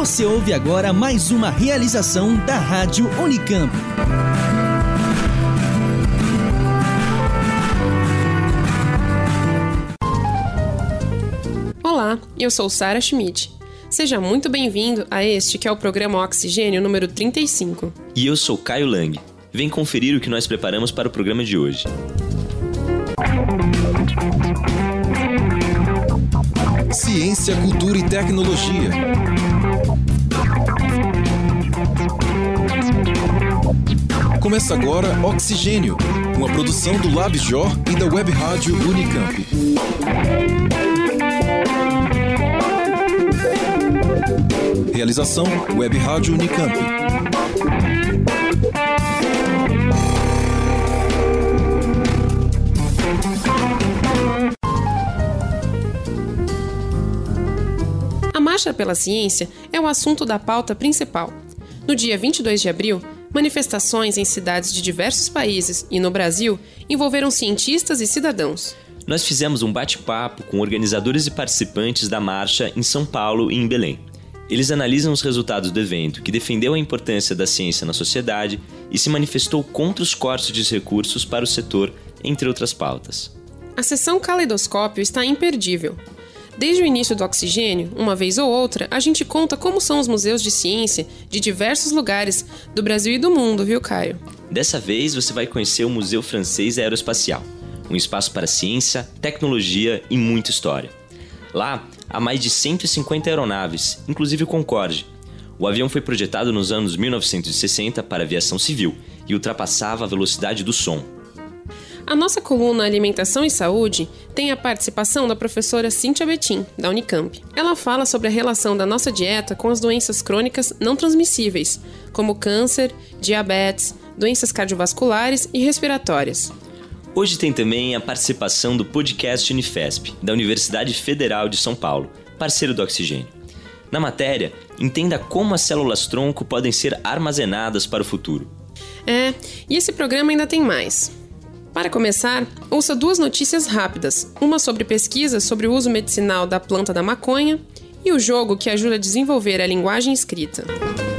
Você ouve agora mais uma realização da Rádio Unicamp. Olá, eu sou Sara Schmidt. Seja muito bem-vindo a este que é o programa Oxigênio número 35. E eu sou Caio Lang. Vem conferir o que nós preparamos para o programa de hoje. Ciência, cultura e tecnologia. Começa agora Oxigênio, uma produção do LabJOR e da Web Rádio Unicamp. Realização Web Rádio Unicamp. A Marcha pela Ciência é o assunto da pauta principal. No dia 22 de abril, manifestações em cidades de diversos países e no Brasil envolveram cientistas e cidadãos. Nós fizemos um bate-papo com organizadores e participantes da marcha em São Paulo e em Belém. Eles analisam os resultados do evento, que defendeu a importância da ciência na sociedade e se manifestou contra os cortes de recursos para o setor, entre outras pautas. A sessão Caleidoscópio está imperdível. Desde o início do Oxigênio, uma vez ou outra, a gente conta como são os museus de ciência de diversos lugares do Brasil e do mundo, viu, Caio? Dessa vez você vai conhecer o Museu Francês Aeroespacial, um espaço para ciência, tecnologia e muita história. Lá, há mais de 150 aeronaves, inclusive o Concorde. O avião foi projetado nos anos 1960 para aviação civil e ultrapassava a velocidade do som. A nossa coluna Alimentação e Saúde tem a participação da professora Cíntia Betim, da Unicamp. Ela fala sobre a relação da nossa dieta com as doenças crônicas não transmissíveis, como câncer, diabetes, doenças cardiovasculares e respiratórias. Hoje tem também a participação do podcast Unifesp, da Universidade Federal de São Paulo, parceiro do Oxigênio. Na matéria, entenda como as células-tronco podem ser armazenadas para o futuro. E esse programa ainda tem mais. Para começar, ouça duas notícias rápidas, uma sobre pesquisa sobre o uso medicinal da planta da maconha e o jogo que ajuda a desenvolver a linguagem escrita.